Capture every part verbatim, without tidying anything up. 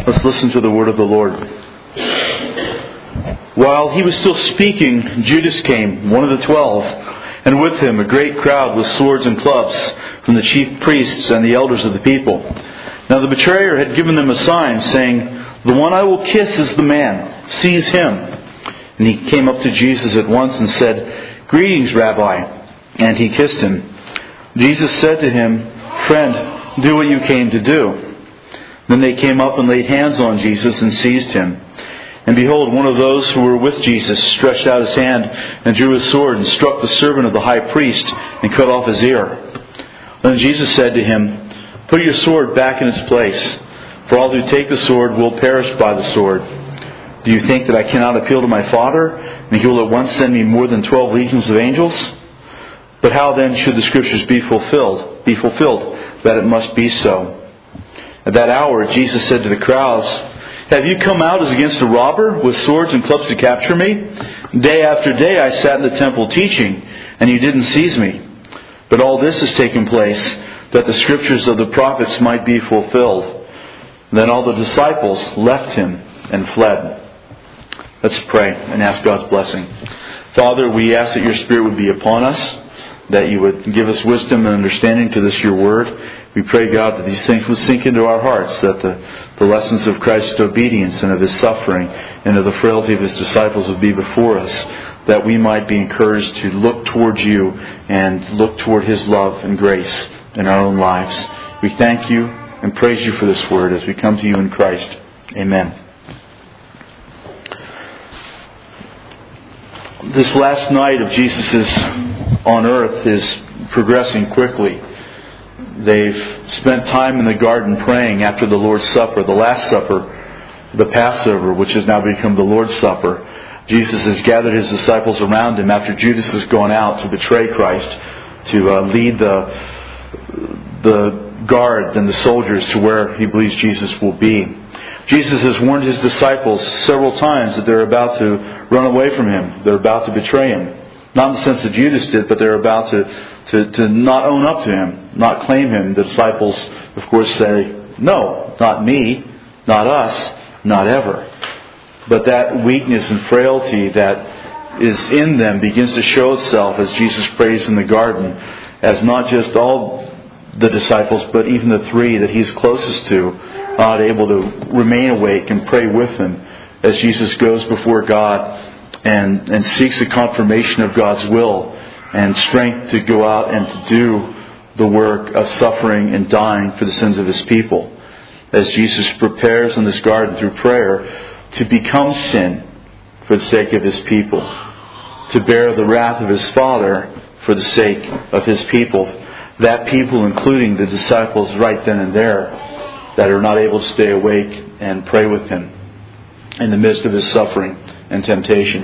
Let's listen to the word of the Lord. While he was still speaking, Judas came, one of the twelve, and with him a great crowd with swords and clubs from the chief priests and the elders of the people. Now the betrayer had given them a sign, saying, "The one I will kiss is the man. Seize him." And he came up to Jesus at once and said, "Greetings, Rabbi." And he kissed him. Jesus said to him, "Friend, do what you came to do." Then they came up and laid hands on Jesus and seized him. And behold, one of those who were with Jesus stretched out his hand and drew his sword and struck the servant of the high priest and cut off his ear. Then Jesus said to him, "Put your sword back in its place, for all who take the sword will perish by the sword. Do you think that I cannot appeal to my Father, and He will at once send me more than twelve legions of angels? But how then should the Scriptures be fulfilled, be fulfilled, that it must be so?" At that hour Jesus said to the crowds, "Have you come out as against a robber, with swords and clubs to capture me? Day after day I sat in the temple teaching, and you didn't seize me. But all this has taken place, that the Scriptures of the prophets might be fulfilled." Then all the disciples left him and fled. Let's pray and ask God's blessing. Father, we ask that your Spirit would be upon us, that you would give us wisdom and understanding to this your word. We pray, God, that these things would sink into our hearts, that the, the lessons of Christ's obedience and of His suffering and of the frailty of His disciples would be before us, that we might be encouraged to look towards you and look toward His love and grace in our own lives. We thank you and praise you for this word as we come to you in Christ. Amen. This last night of Jesus' on earth is progressing quickly. They've spent time in the garden praying after the Lord's Supper, the Last Supper, the Passover, which has now become the Lord's Supper. Jesus has gathered His disciples around Him after Judas has gone out to betray Christ, to uh, lead the, the guards and the soldiers to where He believes Jesus will be. Jesus has warned His disciples several times that they're about to run away from Him. They're about to betray Him. Not in the sense that Judas did, but they're about to, to, to not own up to Him, not claim Him. The disciples, of course, say, "No, not me, not us, not ever." But that weakness and frailty that is in them begins to show itself as Jesus prays in the garden, as not just all the disciples, but even the three that He's closest to, not able to remain awake and pray with Him as Jesus goes before God and, and seeks a confirmation of God's will and strength to go out and to do the work of suffering and dying for the sins of His people. As Jesus prepares in this garden through prayer to become sin for the sake of His people, to bear the wrath of His Father for the sake of His people. That people, including the disciples right then and there, that are not able to stay awake and pray with Him in the midst of His suffering and temptation.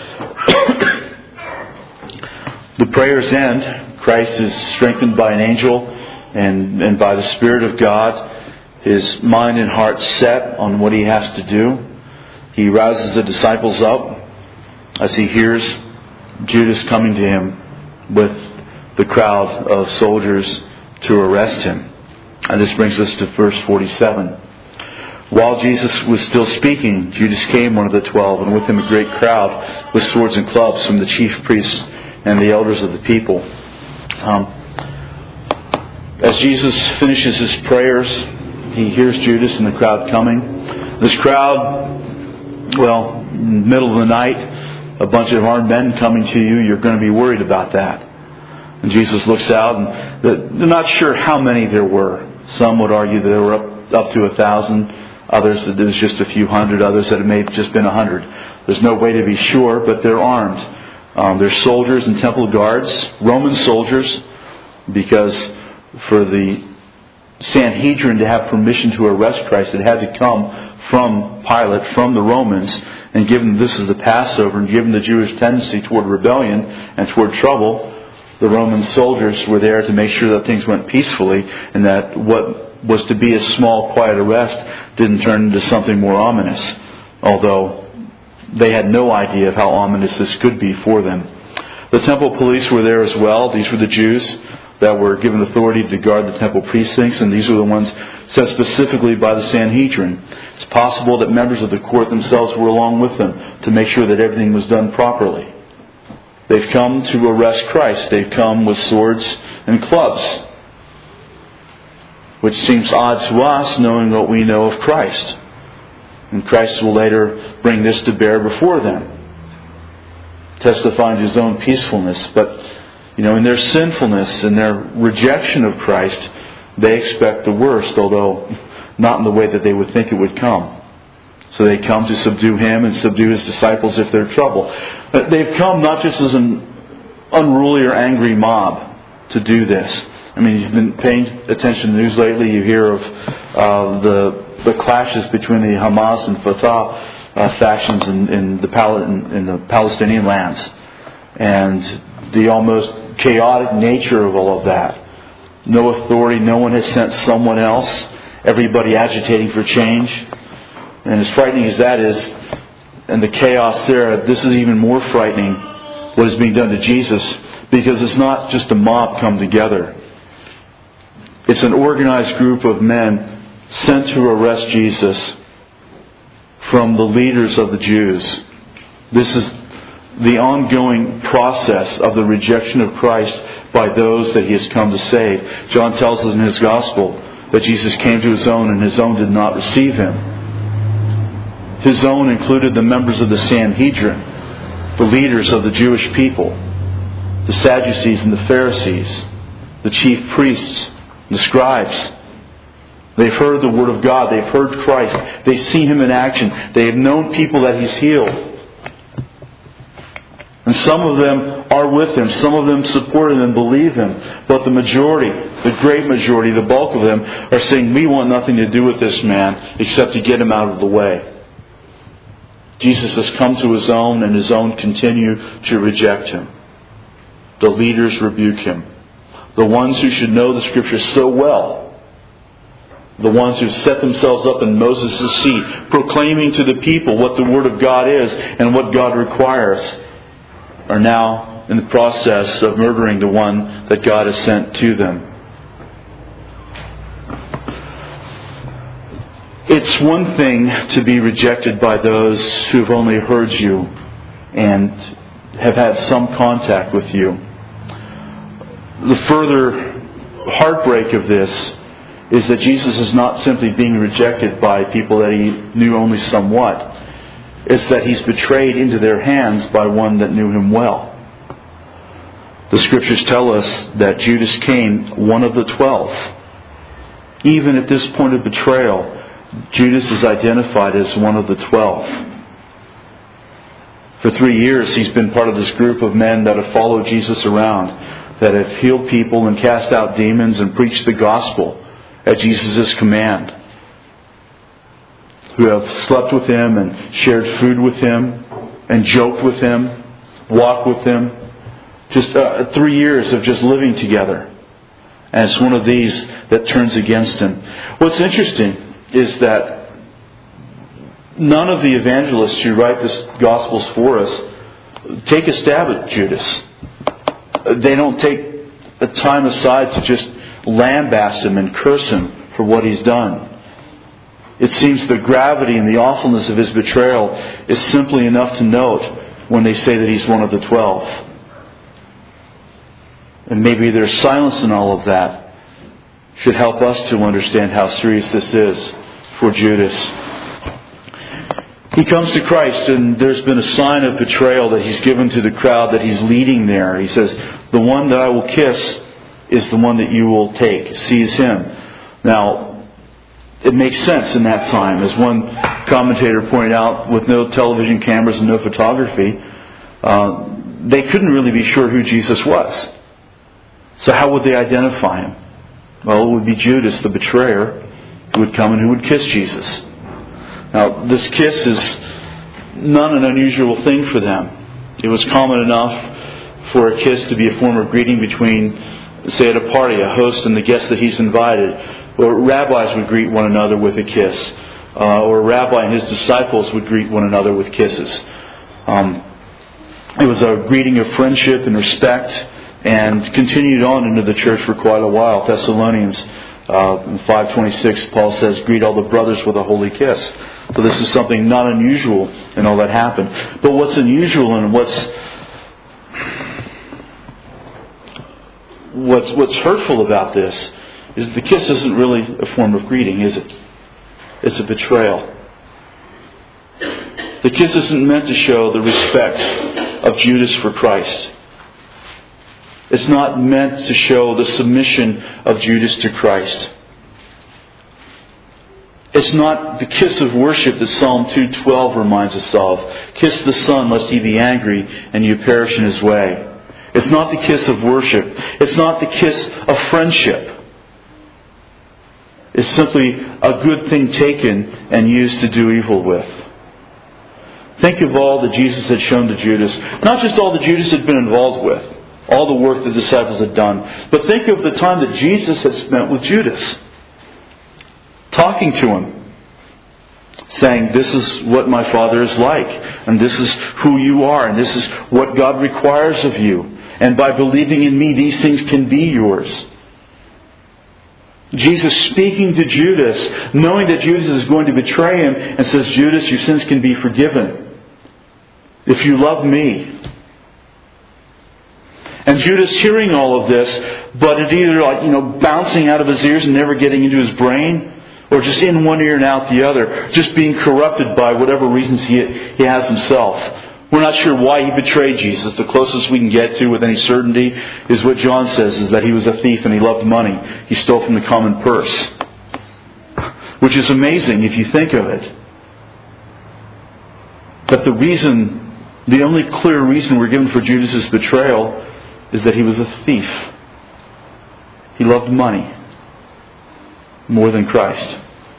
The prayers end. Christ is strengthened by an angel and, and by the Spirit of God. His mind and heart set on what He has to do. He rouses the disciples up as He hears Judas coming to Him with the crowd of soldiers to arrest Him. And this brings us to verse forty-seven. While Jesus was still speaking, Judas came, one of the twelve, and with him a great crowd with swords and clubs from the chief priests and the elders of the people. Um, as Jesus finishes His prayers, He hears Judas and the crowd coming. This crowd, well, in the middle of the night, a bunch of armed men coming to you, you're going to be worried about that. And Jesus looks out, and they're not sure how many there were. Some would argue that there were up, up to a thousand. Others that there was just a few hundred. Others that it may have just been a hundred. There's no way to be sure, but they're armed. Um, they're soldiers and temple guards, Roman soldiers, because for the Sanhedrin to have permission to arrest Christ, it had to come from Pilate, from the Romans, and given this is the Passover, and given the Jewish tendency toward rebellion and toward trouble, the Roman soldiers were there to make sure that things went peacefully and that what was to be a small, quiet arrest didn't turn into something more ominous, although they had no idea of how ominous this could be for them. The temple police were there as well. These were the Jews. that were given authority to guard the temple precincts, and these were the ones set specifically by the Sanhedrin. It's possible that members of the court themselves were along with them to make sure that everything was done properly. They've come to arrest Christ. They've come with swords and clubs, which seems odd to us knowing what we know of Christ. And Christ will later bring this to bear before them, testifying to His own peacefulness. But, you know, in their sinfulness and their rejection of Christ, they expect the worst, although not in the way that they would think it would come. So they come to subdue Him and subdue His disciples if they're in trouble. But they've come not just as an unruly or angry mob to do this. I mean, you've been paying attention to the news lately. You hear of uh, the the clashes between the Hamas and Fatah uh, factions in, in the Pal- in, in the Palestinian lands, and the almost chaotic nature of all of that. No authority. No one has sent someone else. Everybody agitating for change. And as frightening as that is, and the chaos there, this is even more frightening, what is being done to Jesus, because it's not just a mob come together. It's an organized group of men sent to arrest Jesus from the leaders of the Jews. This is the ongoing process of the rejection of Christ by those that He has come to save. John tells us in his Gospel that Jesus came to His own and His own did not receive Him. His own included the members of the Sanhedrin, the leaders of the Jewish people, the Sadducees and the Pharisees, the chief priests, the scribes. They've heard the Word of God. They've heard Christ. They've seen Him in action. They have known people that He's healed. And some of them are with Him. Some of them support Him and believe Him. But the majority, the great majority, the bulk of them are saying, we want nothing to do with this man except to get him out of the way. Jesus has come to His own, and His own continue to reject Him. The leaders rebuke Him. The ones who should know the Scriptures so well, the ones who set themselves up in Moses' seat, proclaiming to the people what the Word of God is and what God requires, are now in the process of murdering the one that God has sent to them. It's one thing to be rejected by those who have only heard you and have had some contact with you. The further heartbreak of this is that Jesus is not simply being rejected by people that He knew only somewhat. It's that He's betrayed into their hands by one that knew Him well. The Scriptures tell us that Judas came, one of the twelve. Even at this point of betrayal, Judas is identified as one of the twelve. For three years he's been part of this group of men that have followed Jesus around, that have healed people and cast out demons and preached the gospel at Jesus' command, who have slept with Him and shared food with Him and joked with Him, walked with Him. Just uh, three years of just living together. And it's one of these that turns against Him. What's interesting is that none of the evangelists who write this Gospels for us take a stab at Judas. They don't take a time aside to just lambaste Him and curse Him for what He's done. It seems the gravity and the awfulness of His betrayal is simply enough to note when they say that He's one of the twelve. And maybe their silence in all of that should help us to understand how serious this is for Judas. He comes to Christ, and there's been a sign of betrayal that He's given to the crowd that He's leading there. He says, the one that I will kiss is the one that you will take. Seize him. Now, it makes sense in that time. As one commentator pointed out, with no television cameras and no photography, uh, they couldn't really be sure who Jesus was. So how would they identify Him? Well, it would be Judas, the betrayer, who would come and who would kiss Jesus. Now, this kiss is not an unusual thing for them. It was common enough for a kiss to be a form of greeting between, say, at a party, a host and the guest that he's invited. Or rabbis would greet one another with a kiss. Uh, or a rabbi and his disciples would greet one another with kisses. Um, it was a greeting of friendship and respect. and continued on into the church for quite a while. Thessalonians uh, in five twenty-six, Paul says, "Greet all the brothers with a holy kiss." So this is something not unusual in all that happened. But what's unusual and what's what's what's hurtful about this is the kiss isn't really a form of greeting, is it? It's a betrayal. The kiss isn't meant to show the respect of Judas for Christ. It's not meant to show the submission of Judas to Christ. It's not the kiss of worship that Psalm two twelve reminds us of. "Kiss the Son, lest he be angry, and you perish in his way." It's not the kiss of worship. It's not the kiss of friendship. It's simply a good thing taken and used to do evil with. Think of all that Jesus had shown to Judas. Not just all that Judas had been involved with, all the work the disciples had done, but think of the time that Jesus had spent with Judas, talking to him, saying, "This is what my Father is like, and this is who you are, and this is what God requires of you. And by believing in me, these things can be yours." Jesus speaking to Judas, knowing that Judas is going to betray him, and says, "Judas, your sins can be forgiven if you love me." And Judas hearing all of this, but it either like, you know, bouncing out of his ears and never getting into his brain, or just in one ear and out the other, just being corrupted by whatever reasons he he has himself. We're not sure why he betrayed Jesus. The closest we can get to with any certainty is what John says, is that he was a thief and he loved money. He stole from the common purse. Which is amazing if you think of it. But the reason, the only clear reason we're given for Judas' betrayal is that he was a thief. He loved money more than Christ.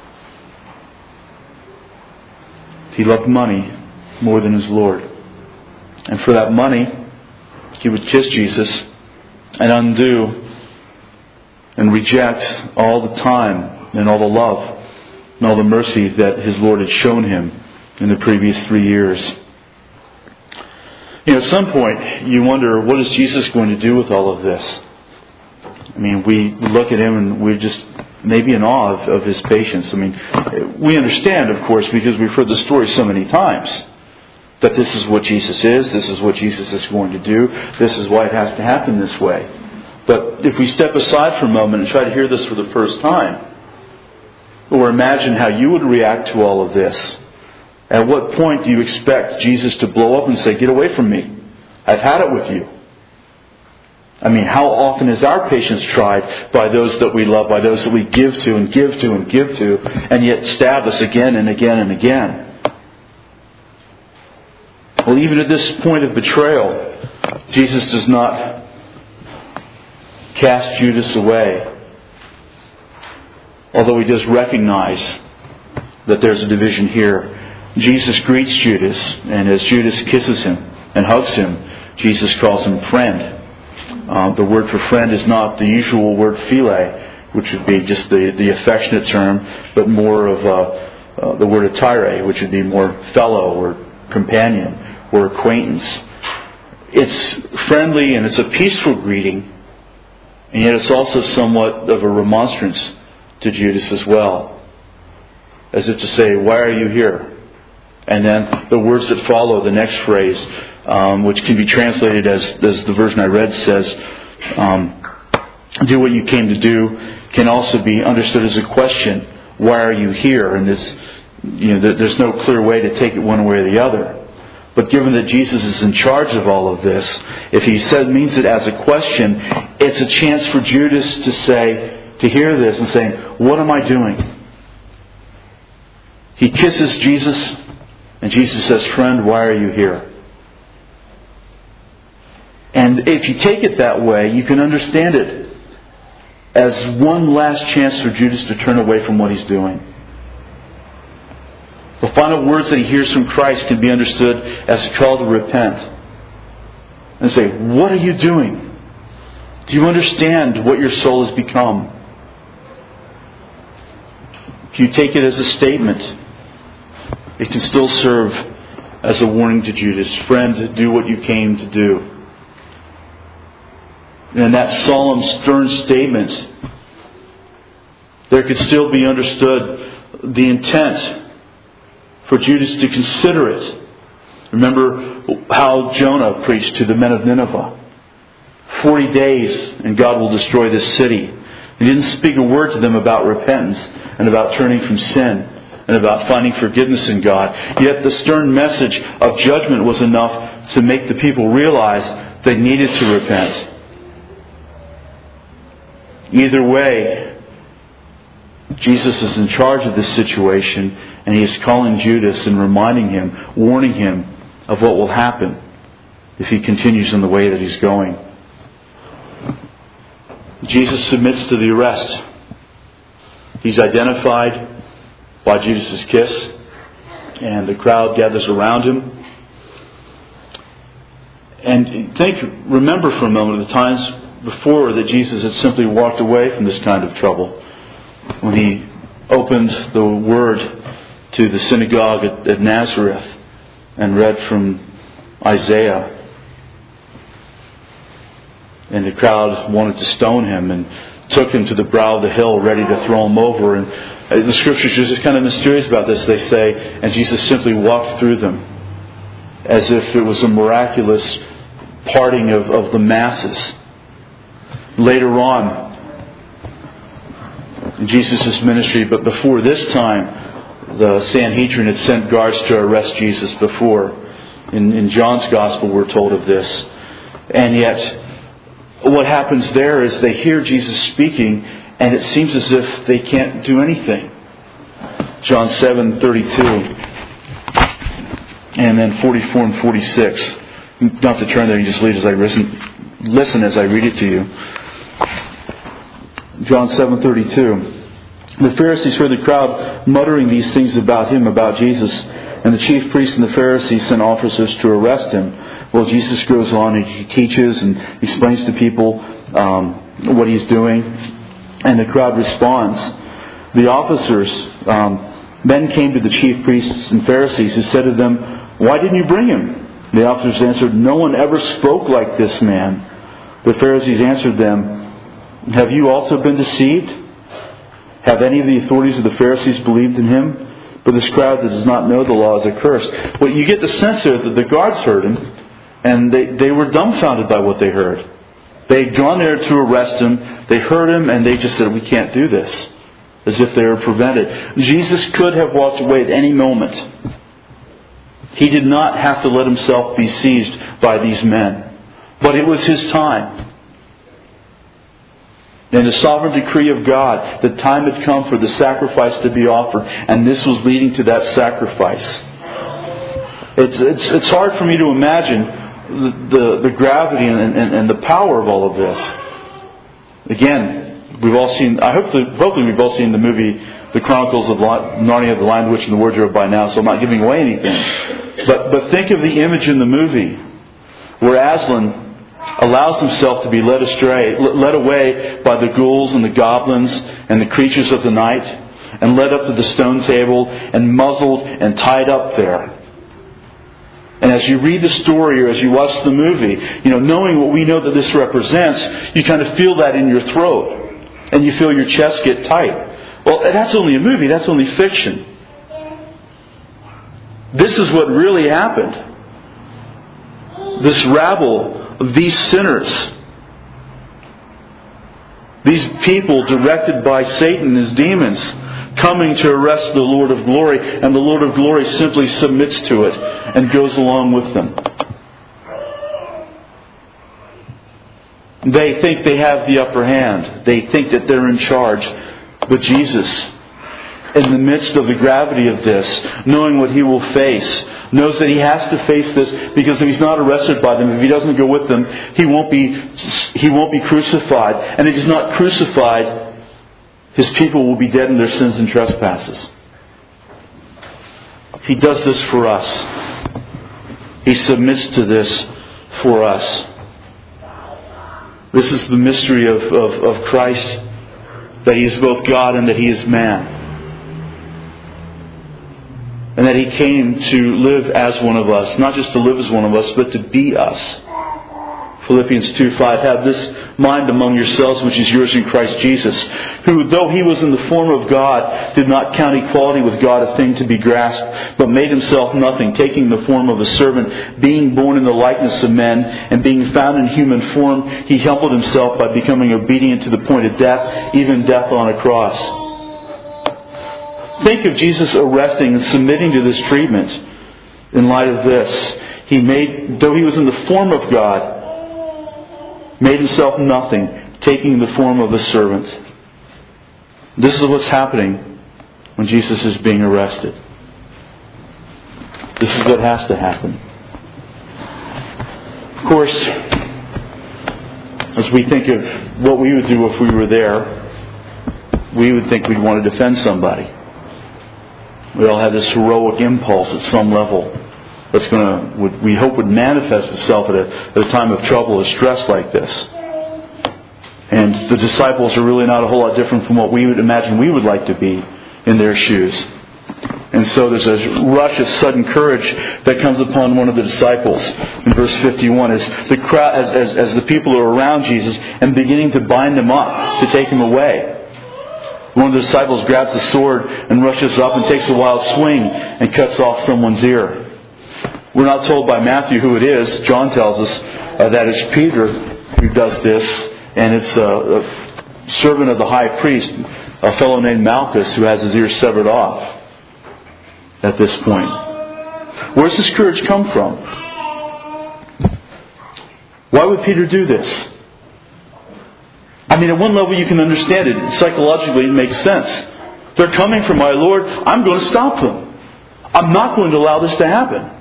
He loved money more than his Lord. And for that money, he would kiss Jesus and undo and reject all the time and all the love and all the mercy that his Lord had shown him in the previous three years. You know, at some point, you wonder, what is Jesus going to do with all of this? I mean, we look at him and we're just maybe in awe of, of his patience. I mean, we understand, of course, because we've heard the story so many times, that this is what Jesus is, this is what Jesus is going to do, this is why it has to happen this way. But if we step aside for a moment and try to hear this for the first time, or imagine how you would react to all of this, at what point do you expect Jesus to blow up and say, "Get away from me. I've had it with you"? I mean, how often is our patience tried by those that we love, by those that we give to and give to and give to, and yet stab us again and again and again? Well, even at this point of betrayal, Jesus does not cast Judas away. Although he does recognize that there's a division here. Jesus greets Judas, and as Judas kisses him and hugs him, Jesus calls him friend. Uh, the word for friend is not the usual word phile, which would be just the, the affectionate term, but more of uh, uh, the word atire, which would be more fellow or companion or acquaintance. It's friendly and it's a peaceful greeting, and yet it's also somewhat of a remonstrance to Judas as well. As if to say, "Why are you here?" And then the words that follow, the next phrase, um, which can be translated as, as the version I read says, um, "Do what you came to do," can also be understood as a question. Why are you here? And this, you know, there's no clear way to take it one way or the other. But given that Jesus is in charge of all of this, if he said means it as a question, it's a chance for Judas to say, to hear this and say, "What am I doing?" He kisses Jesus, and Jesus says, "Friend, why are you here?" And if you take it that way, you can understand it as one last chance for Judas to turn away from what he's doing. The final words that he hears from Christ can be understood as a call to repent. And say, "What are you doing? Do you understand what your soul has become?" If you take it as a statement, it can still serve as a warning to Judas. "Friend, do what you came to do." And in that solemn, stern statement, there could still be understood the intent for Judas to consider it. Remember how Jonah preached to the men of Nineveh. Forty days and God will destroy this city. He didn't speak a word to them about repentance and about turning from sin and about finding forgiveness in God. Yet the stern message of judgment was enough to make the people realize they needed to repent. Either way, Jesus is in charge of this situation, and He is calling Judas and reminding him, warning him of what will happen if he continues in the way that he's going. Jesus submits to the arrest. He's identified by Judas' kiss, and the crowd gathers around him. And think, remember for a moment the times before that Jesus had simply walked away from this kind of trouble. When He opened the Word to the synagogue at, at Nazareth and read from Isaiah. And the crowd wanted to stone Him and took Him to the brow of the hill ready to throw Him over. And the Scriptures are just kind of mysterious about this. They say, and Jesus simply walked through them as if it was a miraculous parting of, of the masses. Later on in Jesus' ministry, but before this time, the Sanhedrin had sent guards to arrest Jesus before. In, in John's Gospel we're told of this. And yet, what happens there is they hear Jesus speaking, and it seems as if they can't do anything. John seven thirty-two, and then forty-four and forty-six. You don't have to turn there, you just lead as I listen, listen as I read it to you. John seven thirty-two. The Pharisees heard the crowd muttering these things about Him, about Jesus. And the chief priests and the Pharisees sent officers to arrest Him. Well, Jesus goes on and He teaches and explains to people um, what He's doing. And the crowd responds. The officers um, then came to the chief priests and Pharisees, who said to them, "Why didn't you bring Him?" The officers answered, "No one ever spoke like this man." The Pharisees answered them, "Have you also been deceived? Have any of the authorities of the Pharisees believed in Him? But this crowd that does not know the law is accursed." Well, you get the sense there that the guards heard Him, and they, they were dumbfounded by what they heard. They had gone there to arrest Him. They heard Him, and they just said, "We can't do this," as if they were prevented. Jesus could have walked away at any moment. He did not have to let Himself be seized by these men. But it was His time. In the sovereign decree of God, the time had come for the sacrifice to be offered, and this was leading to that sacrifice. It's it's, it's hard for me to imagine the the, the gravity and, and, and the power of all of this. Again, we've all seen. I hopefully hopefully we've all seen the movie The Chronicles of Narnia, The Lion, the Witch, and the Wardrobe by now, so I'm not giving away anything. But but think of the image in the movie where Aslan allows himself to be led astray, led away by the ghouls and the goblins and the creatures of the night, and led up to the stone table and muzzled and tied up there. And as you read the story or as you watch the movie, you know, knowing what we know that this represents, you kind of feel that in your throat, and you feel your chest get tight. Well, that's only a movie. That's only fiction. This is what really happened. This rabble, these sinners, these people directed by Satan and his demons, coming to arrest the Lord of Glory, and the Lord of Glory simply submits to it and goes along with them. They think they have the upper hand. They think that they're in charge. But Jesus, in the midst of the gravity of this, knowing what He will face, knows that He has to face this, because if He's not arrested by them, if He doesn't go with them, He won't be He won't be crucified. And if He's not crucified, His people will be dead in their sins and trespasses. He does this for us. He submits to this for us. This is the mystery of, of, of Christ, that He is both God and that He is man. And that He came to live as one of us. Not just to live as one of us, but to be us. Philippians two five, have this mind among yourselves which is yours in Christ Jesus, who, though he was in the form of God, did not count equality with God a thing to be grasped, but made himself nothing, taking the form of a servant, being born in the likeness of men, and being found in human form, he humbled himself by becoming obedient to the point of death, even death on a cross. Think of Jesus arresting and submitting to this treatment in light of this. He made, though he was in the form of God, made himself nothing, taking the form of a servant. This is what's happening when Jesus is being arrested. This is what has to happen. Of course, as we think of what we would do if we were there, we would think we'd want to defend somebody. We all have this heroic impulse at some level that's going to, would, we hope, would manifest itself at a, at a time of trouble or stress like this. And the disciples are really not a whole lot different from what we would imagine we would like to be in their shoes. And so there's a rush of sudden courage that comes upon one of the disciples in verse fifty-one as the crowd, as, as, as the people are around Jesus and beginning to bind him up to take him away. One of the disciples grabs the sword and rushes up and takes a wild swing and cuts off someone's ear. We're not told by Matthew who it is. John tells us uh, that it's Peter who does this, and it's a, a servant of the high priest, a fellow named Malchus, who has his ear severed off at this point. Where does this courage come from? Why would Peter do this? I mean, at one level you can understand it. Psychologically it makes sense. They're coming for my Lord. I'm going to stop them. I'm not going to allow this to happen.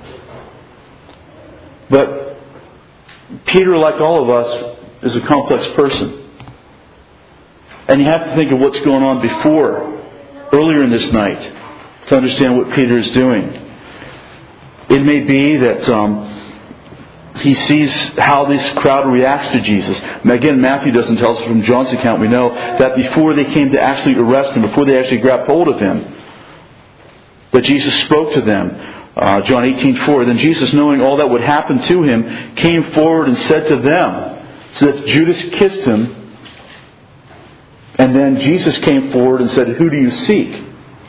But Peter, like all of us, is a complex person. And you have to think of what's going on before, earlier in this night, to understand what Peter is doing. It may be that um, he sees how this crowd reacts to Jesus. Again, Matthew doesn't tell us. From John's account, we know that before they came to actually arrest him, before they actually grabbed hold of him, that Jesus spoke to them. Uh, John eighteen four. Then Jesus, knowing all that would happen to him, came forward and said to them, so that Judas kissed him. And then Jesus came forward and said, who do you seek?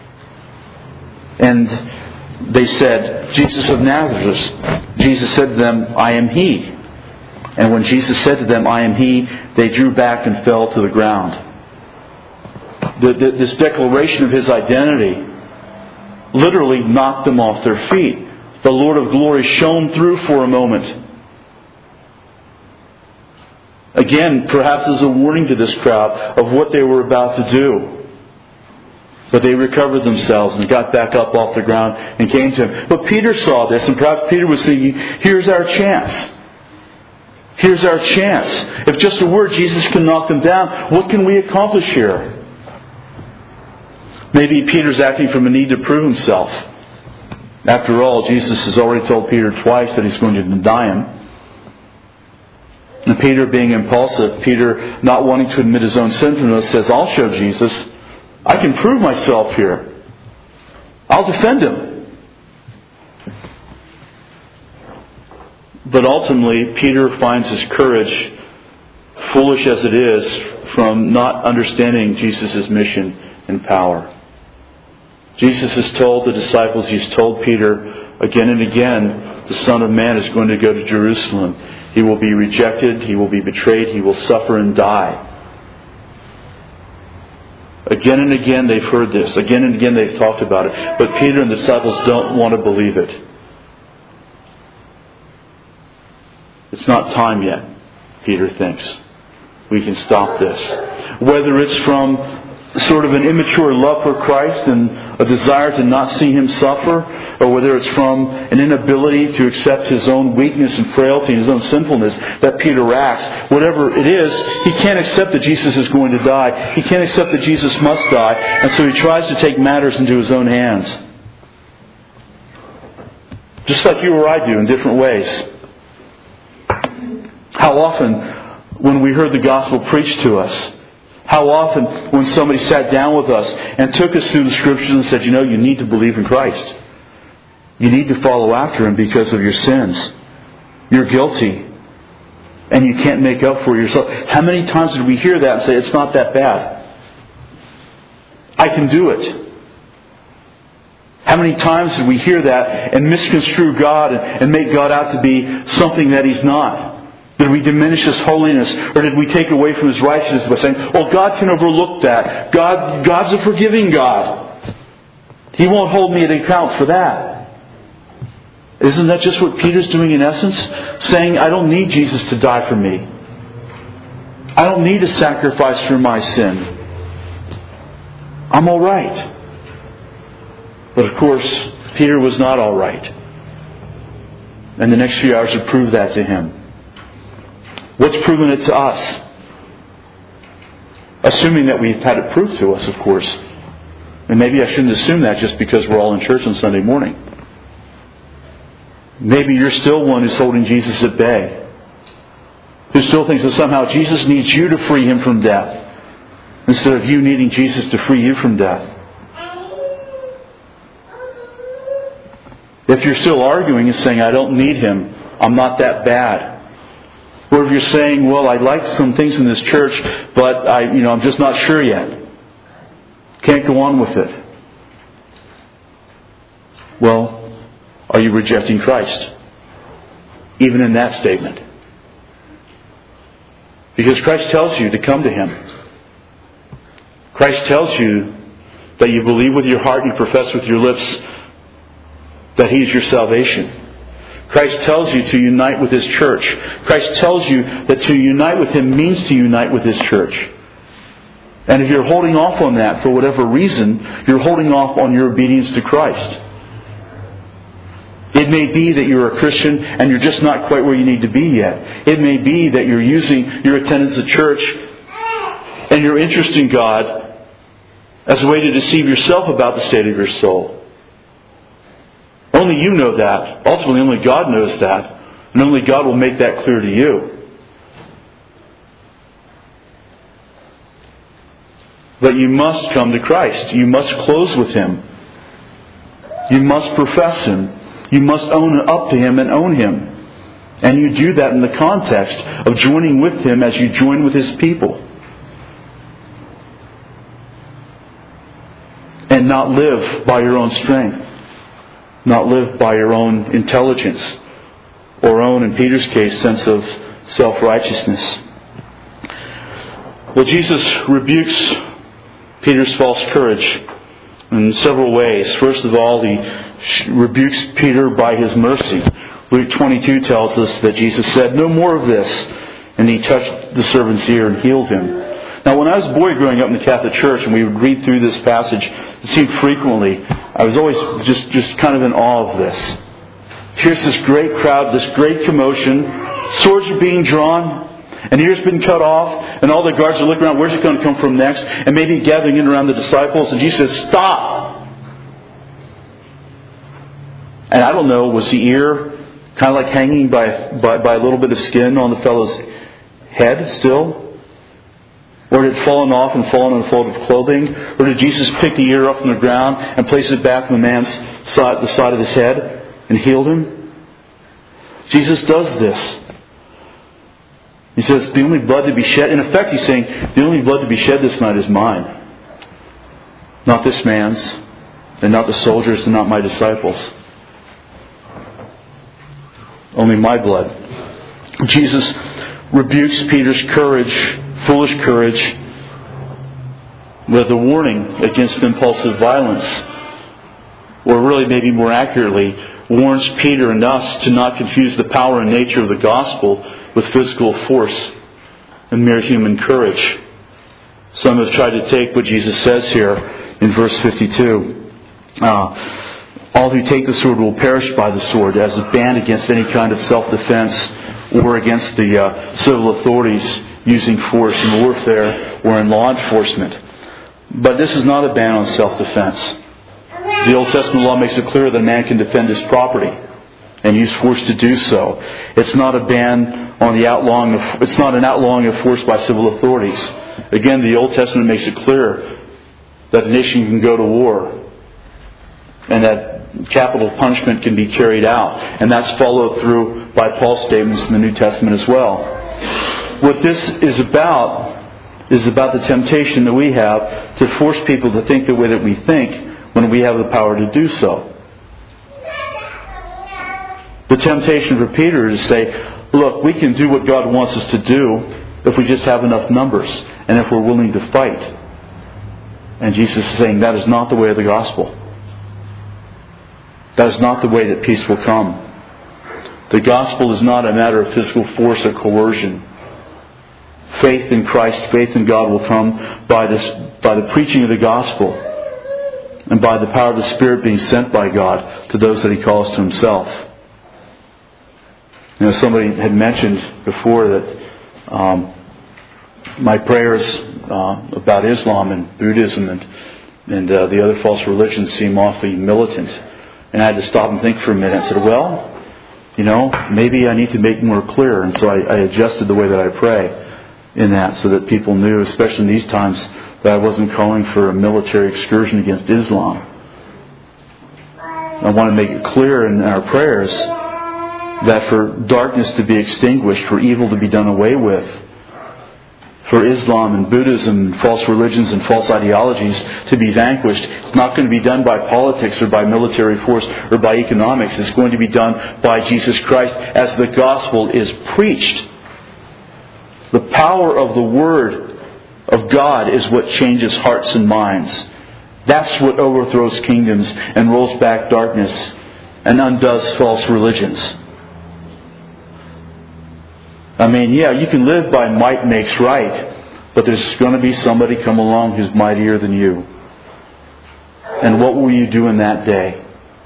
And they said, Jesus of Nazareth. Jesus said to them, I am he. And when Jesus said to them, I am he, they drew back and fell to the ground. The, the, this declaration of his identity literally knocked them off their feet. The Lord of glory shone through for a moment. Again, perhaps as a warning to this crowd of what they were about to do. But they recovered themselves and got back up off the ground and came to him. But Peter saw this, and perhaps Peter was thinking, here's our chance. Here's our chance. If just a word, Jesus can knock them down. What can we accomplish here? Maybe Peter's acting from a need to prove himself. After all, Jesus has already told Peter twice that he's going to deny him. And Peter, being impulsive, Peter not wanting to admit his own sinfulness, says, I'll show Jesus. I can prove myself here. I'll defend him. But ultimately, Peter finds his courage, foolish as it is, from not understanding Jesus' mission and power. Jesus has told the disciples, he's told Peter again and again, the Son of Man is going to go to Jerusalem. He will be rejected, he will be betrayed, he will suffer and die. Again and again they've heard this. Again and again they've talked about it. But Peter and the disciples don't want to believe it. It's not time yet, Peter thinks. We can stop this. Whether it's from sort of an immature love for Christ and a desire to not see him suffer, or whether it's from an inability to accept his own weakness and frailty and his own sinfulness that Peter acts. Whatever it is, he can't accept that Jesus is going to die. He can't accept that Jesus must die. And so he tries to take matters into his own hands. Just like you or I do in different ways. How often when we heard the gospel preached to us, how often when somebody sat down with us and took us through the Scriptures and said, you know, you need to believe in Christ. You need to follow after him because of your sins. You're guilty. and you can't make up for it yourself. How many times did we hear that and say, it's not that bad? I can do it. How many times did we hear that and misconstrue God and, and make God out to be something that He's not? Did we diminish His holiness, or did we take away from His righteousness by saying, well, God can overlook that. God, God's a forgiving God. He won't hold me at account for that. Isn't that just what Peter's doing in essence? Saying, I don't need Jesus to die for me. I don't need a sacrifice for my sin. I'm all right. But of course, Peter was not all right. And the next few hours have proved that to him. What's proven it to us? Assuming that we've had it proved to us, of course. And maybe I shouldn't assume that just because we're all in church on Sunday morning. Maybe you're still one who's holding Jesus at bay. Who still thinks that somehow Jesus needs you to free Him from death, instead of you needing Jesus to free you from death. If you're still arguing and saying, I don't need Him, I'm not that bad. Or if you're saying, well, I like some things in this church, but I, you know, I'm just not sure yet. Can't go on with it. Well, are you rejecting Christ? Even in that statement. Because Christ tells you to come to Him. Christ tells you that you believe with your heart and you profess with your lips that He is your salvation. Christ tells you to unite with His church. Christ tells you that to unite with Him means to unite with His church. And if you're holding off on that for whatever reason, you're holding off on your obedience to Christ. It may be that you're a Christian and you're just not quite where you need to be yet. It may be that you're using your attendance at church and your interest in God as a way to deceive yourself about the state of your soul. Only you know that. Ultimately, only God knows that. And only God will make that clear to you. But you must come to Christ. You must close with Him. You must profess Him. You must own up to Him and own Him. And you do that in the context of joining with Him as you join with His people. And not live by your own strength. Not live by your own intelligence. Or own, in Peter's case, sense of self-righteousness. Well, Jesus rebukes Peter's false courage in several ways. First of all, He rebukes Peter by His mercy. Luke twenty-two tells us that Jesus said, "No more of this." And He touched the servant's ear and healed him. Now, when I was a boy growing up in the Catholic Church and we would read through this passage, it seemed frequently, I was always just, just kind of in awe of this. Here's this great crowd, this great commotion. Swords are being drawn. An ear's been cut off, and all the guards are looking around, where's it going to come from next? And maybe gathering in around the disciples, and Jesus says, "Stop!" And I don't know, was the ear kind of like hanging by, by, by a little bit of skin on the fellow's head still? Or had it fallen off and fallen on a fold of clothing? Or did Jesus pick the ear up from the ground and place it back on the man's side, the side of his head, and healed him? Jesus does this. He says, the only blood to be shed, in effect He's saying, the only blood to be shed this night is mine. Not this man's, and not the soldiers, and not my disciples. Only my blood. Jesus rebukes Peter's courage, foolish courage, with a warning against impulsive violence. Or really, maybe more accurately, warns Peter and us to not confuse the power and nature of the gospel with physical force and mere human courage. Some have tried to take what Jesus says here in verse fifty-two. Uh, all who take the sword will perish by the sword, as a ban against any kind of self-defense or against the uh, civil authorities using force in warfare or in law enforcement. But this is not a ban on self-defense. The Old Testament law makes it clear that a man can defend his property and use force to do so. It's not a ban on the outlawing of, it's not an outlawing of force by civil authorities. Again, the Old Testament makes it clear that a nation can go to war and that capital punishment can be carried out. And that's followed through by Paul's statements in the New Testament as well. What this is about is about the temptation that we have to force people to think the way that we think when we have the power to do so. The temptation for Peter is to say, look, we can do what God wants us to do if we just have enough numbers and if we're willing to fight. And Jesus is saying that is not the way of the gospel. That is not the way that peace will come. The gospel is not a matter of physical force or coercion. Faith in Christ, faith in God will come by this, by the preaching of the gospel and by the power of the Spirit being sent by God to those that He calls to Himself. You know, somebody had mentioned before that um, my prayers uh, about Islam and Buddhism and, and uh, the other false religions seem awfully militant. And I had to stop and think for a minute. I said, well, you know, maybe I need to make more clear. And so I, I adjusted the way that I pray in that so that people knew, especially in these times, that I wasn't calling for a military excursion against Islam. I want to make it clear in our prayers that for darkness to be extinguished, for evil to be done away with, for Islam and Buddhism and false religions and false ideologies to be vanquished, it's not going to be done by politics or by military force or by economics. It's going to be done by Jesus Christ as the gospel is preached. The power of the Word of God is what changes hearts and minds. That's what overthrows kingdoms and rolls back darkness and undoes false religions. I mean, yeah, you can live by might makes right, but there's going to be somebody come along who's mightier than you. And what will you do in that day?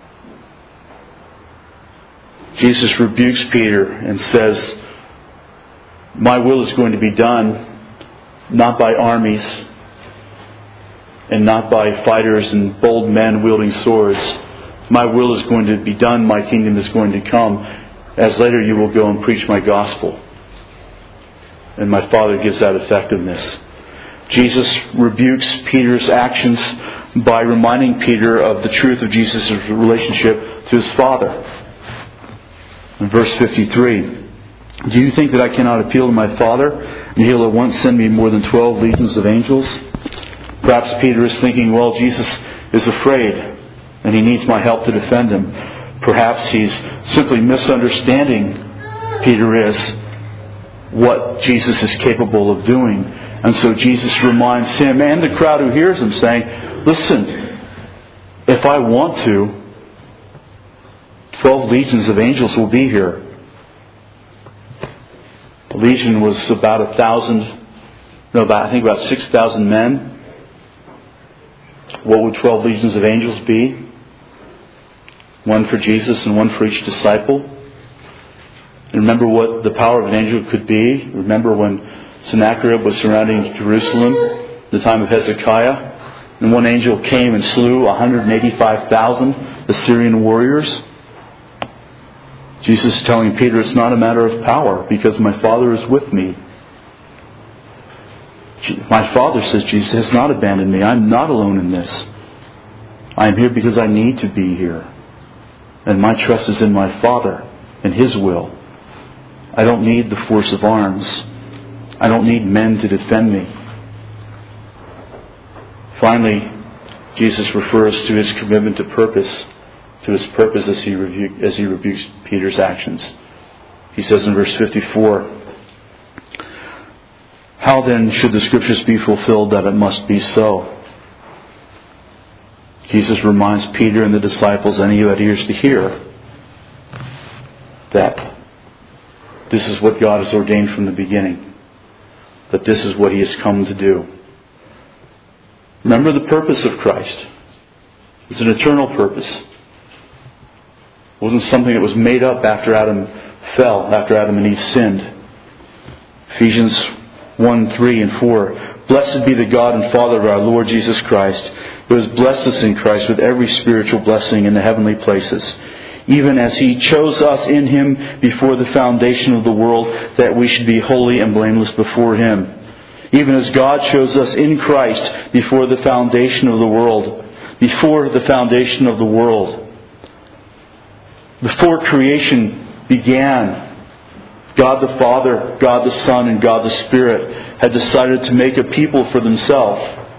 Jesus rebukes Peter and says, my will is going to be done not by armies and not by fighters and bold men wielding swords. My will is going to be done, my kingdom is going to come, as later you will go and preach my gospel. And my Father gives that effectiveness. Jesus rebukes Peter's actions by reminding Peter of the truth of Jesus' relationship to his Father. In verse fifty-three, do you think that I cannot appeal to my Father, and He'll at once send me more than twelve legions of angels? Perhaps Peter is thinking, well, Jesus is afraid, and He needs my help to defend Him. Perhaps he's simply misunderstanding, Peter is, what Jesus is capable of doing. And so Jesus reminds him and the crowd who hears him saying, listen, if I want to, twelve legions of angels will be here. A legion was about a thousand, no, about I think about six thousand men. What would twelve legions of angels be? One for Jesus and one for each disciple. And remember what the power of an angel could be. Remember when Sennacherib was surrounding Jerusalem at the time of Hezekiah, and one angel came and slew one hundred eighty-five thousand Assyrian warriors. Jesus is telling Peter it's not a matter of power because my Father is with me. My Father, says Jesus, has not abandoned me. I'm not alone in this. I am here because I need to be here. And my trust is in my Father and His will. I don't need the force of arms. I don't need men to defend me. Finally, Jesus refers to His commitment to purpose, to His purpose as He, rebu- as he rebukes Peter's actions. He says in verse fifty-four, how then should the Scriptures be fulfilled that it must be so? Jesus reminds Peter and the disciples, and he who had ears to hear, that this is what God has ordained from the beginning. That this is what He has come to do. Remember the purpose of Christ. It's an eternal purpose. It wasn't something that was made up after Adam fell, after Adam and Eve sinned. Ephesians one, three and four. Blessed be the God and Father of our Lord Jesus Christ, who has blessed us in Christ with every spiritual blessing in the heavenly places, even as He chose us in Him before the foundation of the world, that we should be holy and blameless before Him. Even as God chose us in Christ before the foundation of the world. Before the foundation of the world. Before creation began, God the Father, God the Son, and God the Spirit had decided to make a people for themselves.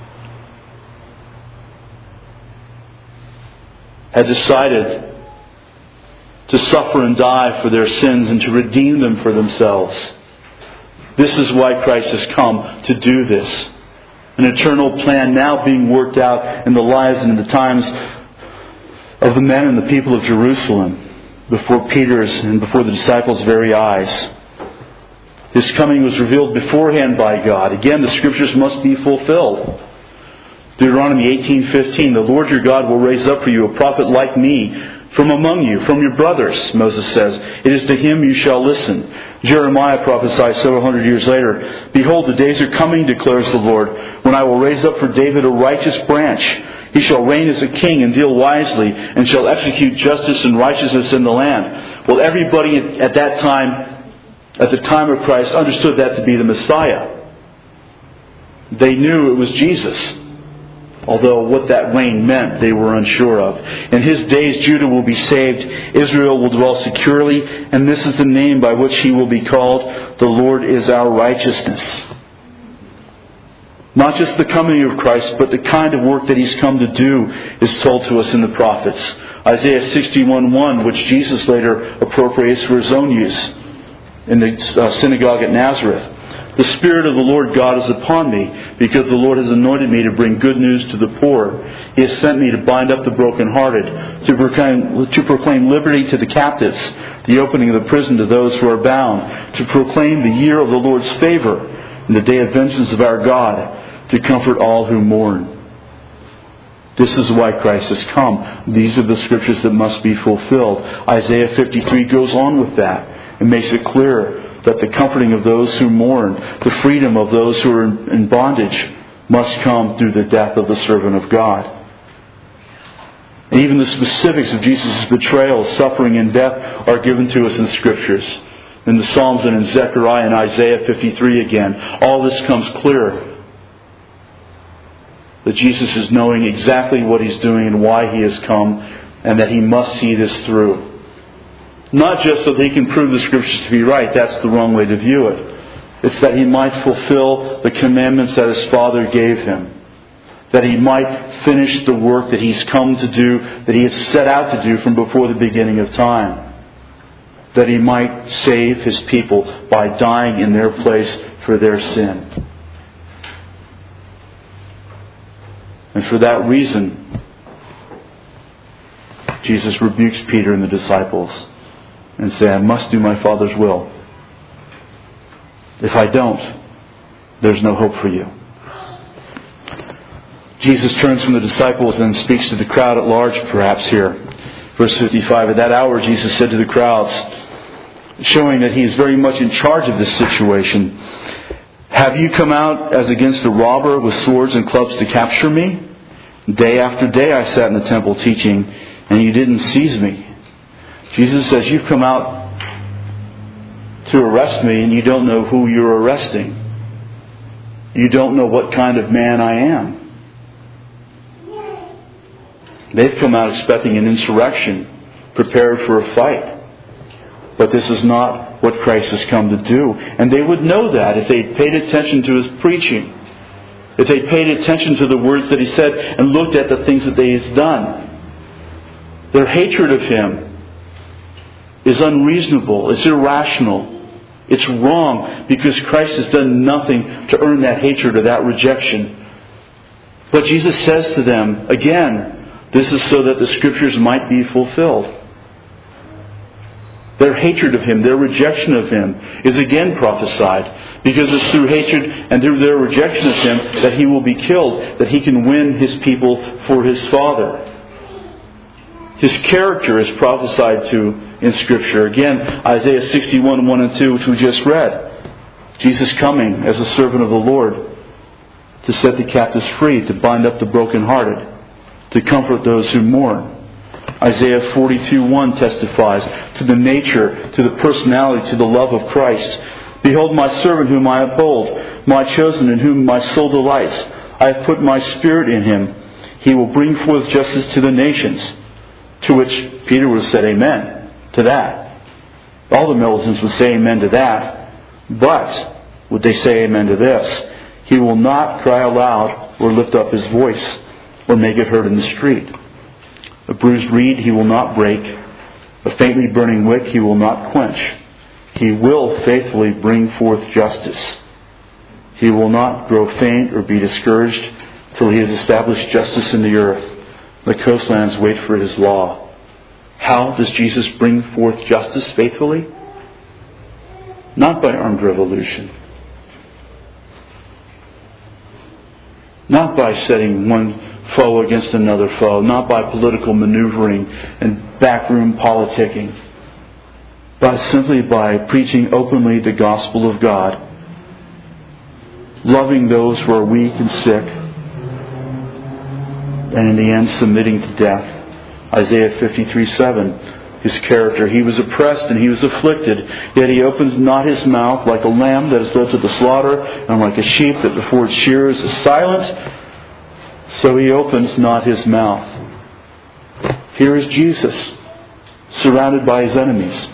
Had decided to suffer and die for their sins and to redeem them for themselves. This is why Christ has come, to do this. An eternal plan now being worked out in the lives and in the times of the men and the people of Jerusalem, before Peter's and before the disciples' very eyes. His coming was revealed beforehand by God. Again, the Scriptures must be fulfilled. Deuteronomy eighteen fifteen, the Lord your God will raise up for you a prophet like me from among you, from your brothers, Moses says. It is to him you shall listen. Jeremiah prophesied several hundred years later, behold, the days are coming, declares the Lord, when I will raise up for David a righteous branch. He shall reign as a king and deal wisely, and shall execute justice and righteousness in the land. Well, everybody at that time, at the time of Christ, understood that to be the Messiah. They knew it was Jesus. Although what that reign meant, they were unsure of. In his days, Judah will be saved. Israel will dwell securely. And this is the name by which he will be called. The Lord is our righteousness. Not just the coming of Christ, but the kind of work that he's come to do is told to us in the prophets. Isaiah sixty-one one, which Jesus later appropriates for his own use in the synagogue at Nazareth. The Spirit of the Lord God is upon me, because the Lord has anointed me to bring good news to the poor. He has sent me to bind up the brokenhearted, to proclaim, to proclaim liberty to the captives, the opening of the prison to those who are bound, to proclaim the year of the Lord's favor, and the day of vengeance of our God, to comfort all who mourn. This is why Christ has come. These are the Scriptures that must be fulfilled. Isaiah fifty-three goes on with that and makes it clear that the comforting of those who mourn, the freedom of those who are in bondage, must come through the death of the servant of God. And even the specifics of Jesus' betrayal, suffering, and death are given to us in Scriptures. In the Psalms and in Zechariah and Isaiah fifty-three again. All this comes clear. That Jesus is knowing exactly what he's doing and why he has come, and that he must see this through. Not just so that he can prove the Scriptures to be right. That's the wrong way to view it. It's that he might fulfill the commandments that his Father gave him. That he might finish the work that he's come to do, that he had set out to do from before the beginning of time. That he might save his people by dying in their place for their sin. And for that reason, Jesus rebukes Peter and the disciples and say, I must do my Father's will. If I don't, there's no hope for you. Jesus turns from the disciples and speaks to the crowd at large, perhaps here. Verse fifty-five, at that hour Jesus said to the crowds, showing that he is very much in charge of this situation, have you come out as against a robber with swords and clubs to capture me? Day after day I sat in the temple teaching, and you didn't seize me. Jesus says, you've come out to arrest me, and you don't know who you're arresting. You don't know what kind of man I am. They've come out expecting an insurrection, prepared for a fight. But this is not what Christ has come to do. And they would know that if they paid attention to his preaching. If they paid attention to the words that he said and looked at the things that he has done. Their hatred of him is unreasonable. It's irrational. It's wrong because Christ has done nothing to earn that hatred or that rejection. But Jesus says to them, again, this is so that the Scriptures might be fulfilled. Their hatred of him, their rejection of him is again prophesied. Because it's through hatred and through their rejection of him that he will be killed, that he can win his people for his Father. His character is prophesied to in Scripture. Again, Isaiah sixty-one, one and two, which we just read. Jesus coming as a servant of the Lord to set the captives free, to bind up the brokenhearted, to comfort those who mourn. Isaiah forty-two, one testifies to the nature, to the personality, to the love of Christ. Behold my servant whom I uphold, my chosen in whom my soul delights. I have put my Spirit in him. He will bring forth justice to the nations. To which Peter would have said amen to that. All the militants would say amen to that. But would they say amen to this? He will not cry aloud or lift up his voice or make it heard in the street. A bruised reed he will not break. A faintly burning wick he will not quench. He will faithfully bring forth justice. He will not grow faint or be discouraged till he has established justice in the earth. The coastlands wait for his law. How does Jesus bring forth justice faithfully? Not by armed revolution. Not by setting one foe against another foe. Not by political maneuvering and backroom politicking. But simply by preaching openly the gospel of God. Loving those who are weak and sick. And in the end submitting to death. Isaiah fifty-three seven, his character. He was oppressed and he was afflicted, yet he opens not his mouth. Like a lamb that is led to the slaughter, and like a sheep that before its shearers is silent, so he opens not his mouth. Here is Jesus, surrounded by his enemies,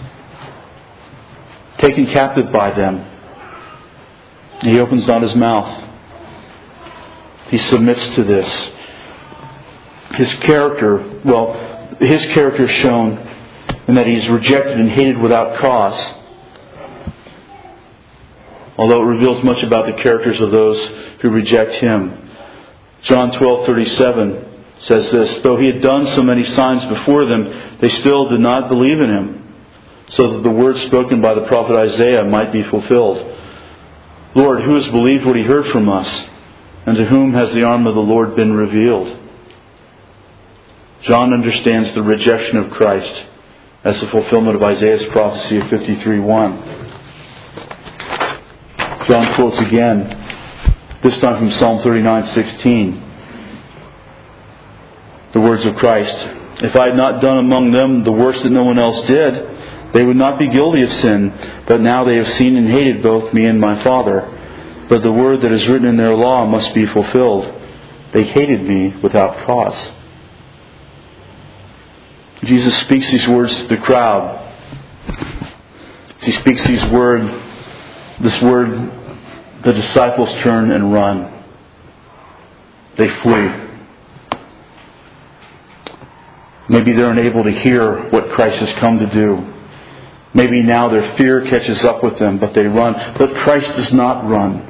taken captive by them. He opens not his mouth. He submits to this. His character, well, his character is shown in that he is rejected and hated without cause. Although it reveals much about the characters of those who reject him. John twelve thirty-seven says this, though he had done so many signs before them, they still did not believe in him, so that the word spoken by the prophet Isaiah might be fulfilled. Lord, who has believed what he heard from us? And to whom has the arm of the Lord been revealed? John understands the rejection of Christ as the fulfillment of Isaiah's prophecy of fifty-three one. John quotes again, this time from Psalm thirty-nine sixteen, the words of Christ. If I had not done among them the works that no one else did, they would not be guilty of sin, but now they have seen and hated both me and my Father. But the word that is written in their law must be fulfilled. They hated me without cause. Jesus speaks these words to the crowd. As he speaks these words, this word, the disciples turn and run. They flee. Maybe they're unable to hear what Christ has come to do. Maybe now their fear catches up with them, but they run. But Christ does not run.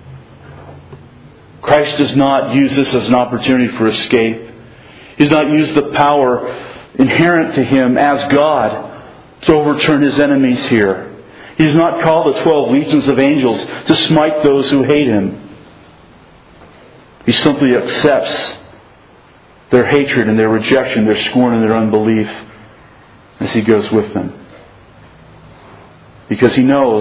Christ does not use this as an opportunity for escape. He does not use the power inherent to him as God to overturn his enemies here. He does not call the twelve legions of angels to smite those who hate him. He simply accepts their hatred and their rejection, their scorn and their unbelief as he goes with them. Because he knows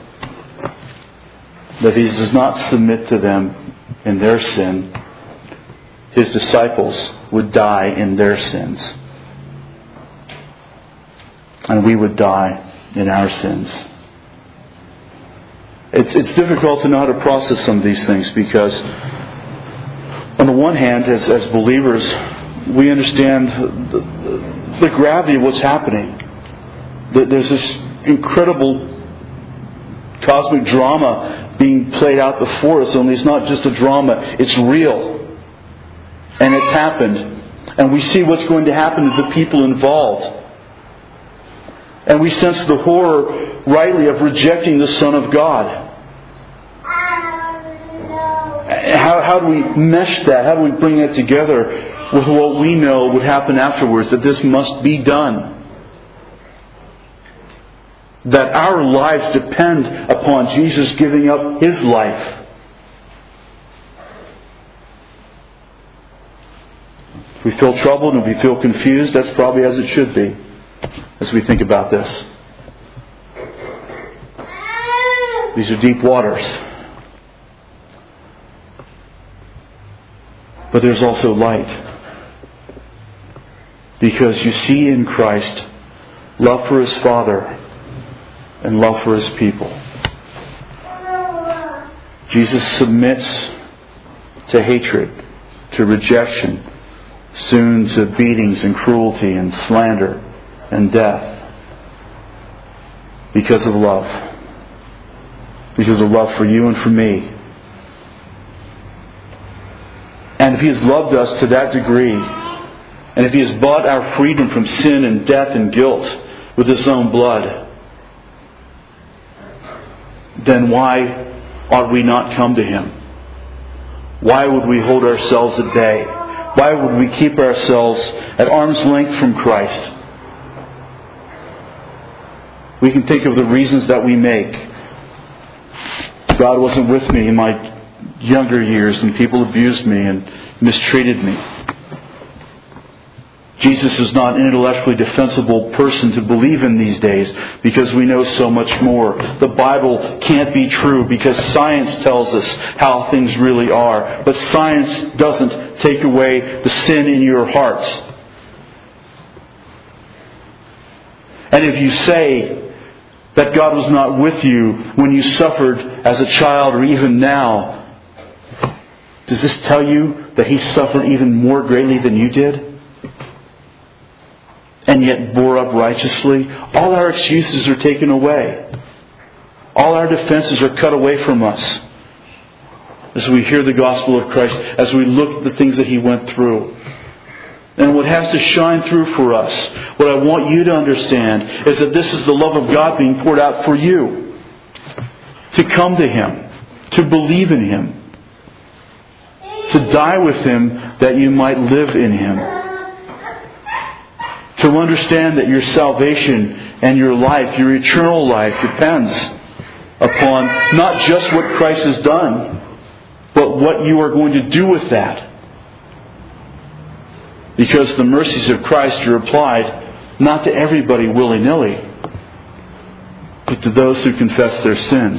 that if he does not submit to them in their sin, his disciples would die in their sins. And we would die in our sins. It's, it's difficult to know how to process some of these things because on the one hand, as, as believers, we understand the, the gravity of what's happening. There's this incredible cosmic drama being played out before us, only it's not just a drama, it's real. And it's happened. And we see what's going to happen to the people involved. And we sense the horror, rightly, of rejecting the Son of God. How, how do we mesh that? How do we bring that together with what we know would happen afterwards? That this must be done. That our lives depend upon Jesus giving up His life. If we feel troubled and we feel confused, that's probably as it should be as we think about this. These are deep waters. But there's also light. Because you see in Christ love for His Father and love for His people. Jesus submits to hatred, to rejection, soon to beatings and cruelty and slander and death. because of love. Because of love for you and for me. And if He has loved us to that degree, and if He has bought our freedom from sin and death and guilt with His own blood, then why ought we not come to Him? Why would we hold ourselves at bay? Why would we keep ourselves at arm's length from Christ? We can think of the reasons that we make. God wasn't with me in my younger years, and people abused me and mistreated me. Jesus is not an intellectually defensible person to believe in these days because we know so much more. The Bible can't be true because science tells us how things really are. But science doesn't take away the sin in your hearts. And if you say that God was not with you when you suffered as a child or even now, does this tell you that He suffered even more greatly than you did? And yet bore up righteously? All our excuses are taken away. All our defenses are cut away from us. As we hear the gospel of Christ, as we look at the things that He went through. And what has to shine through for us, what I want you to understand, is that this is the love of God being poured out for you. To come to Him. To believe in Him. To die with Him that you might live in Him. To understand that your salvation and your life, your eternal life, depends upon not just what Christ has done, but what you are going to do with that. Because the mercies of Christ are applied not to everybody willy-nilly, but to those who confess their sins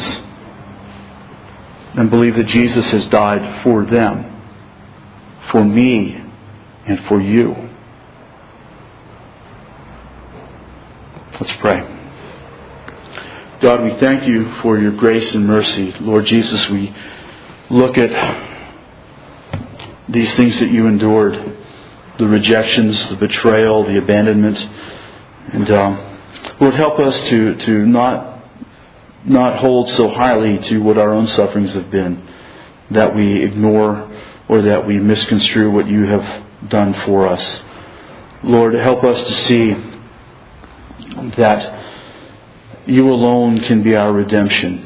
and believe that Jesus has died for them, for me, and for you. Let's pray. God, we thank You for Your grace and mercy. Lord Jesus, we look at these things that You endured, the rejections, the betrayal, the abandonment. And um, Lord, help us to, to not, not hold so highly to what our own sufferings have been, that we ignore or that we misconstrue what You have done for us. Lord, help us to see that You alone can be our redemption.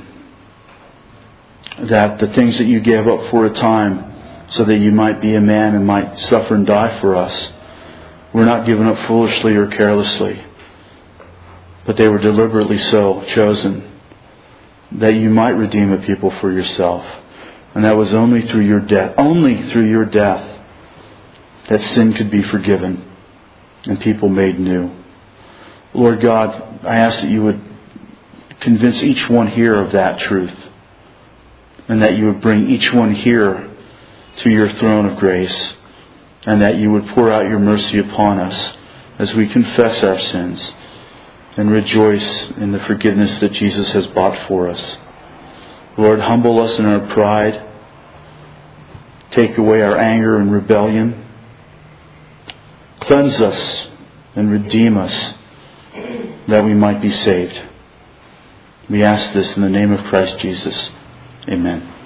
That the things that You gave up for a time so that You might be a man and might suffer and die for us were not given up foolishly or carelessly, but they were deliberately so chosen that You might redeem a people for Yourself. And that was only through Your death, only through Your death, that sin could be forgiven and people made new. Lord God, I ask that You would convince each one here of that truth, and that You would bring each one here to Your throne of grace, and that You would pour out Your mercy upon us as we confess our sins and rejoice in the forgiveness that Jesus has bought for us. Lord, humble us in our pride. Take away our anger and rebellion. Cleanse us and redeem us, that we might be saved. We ask this in the name of Christ Jesus. Amen.